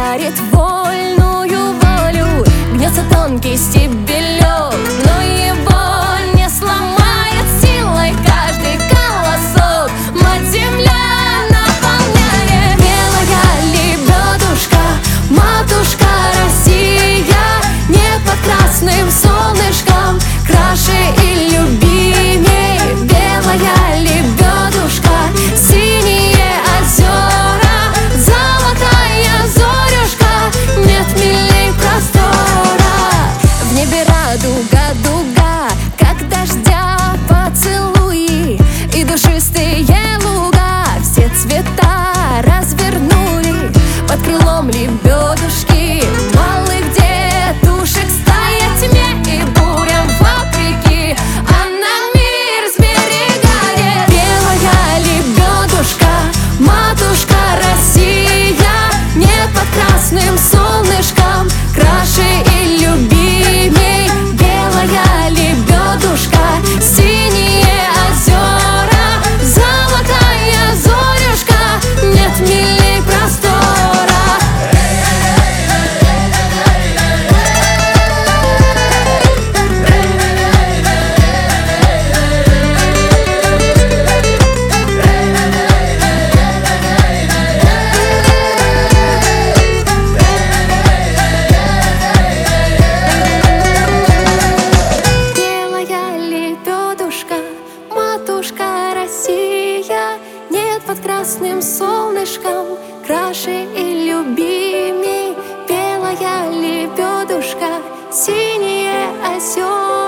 дарит вольную волю. Гнется тонкий стебелек, но его не сломает силой каждый колосок. Мать-земля наполняет. Белая лебедушка, матушка Россия, не под красным солнышком краше и любимей. Белая лебедушка, синие озера, золотая зорюшка, нет милей простора. В небе радуга, дуга, как дождя поцелуи, и душистые луга все цвета развернули. Под крылом лебедушки малых детушек стая тьме и бурям вопреки, она мир сберегает. Белая лебедушка, матушка Россия, не под красным солнышком краше и любимей. Белая лебедушка, синие озера, золотая зорюшка, нет милей простора. Матушка Россия, нет под красным солнышком краше и любимей. Белая лебедушка, синие озера.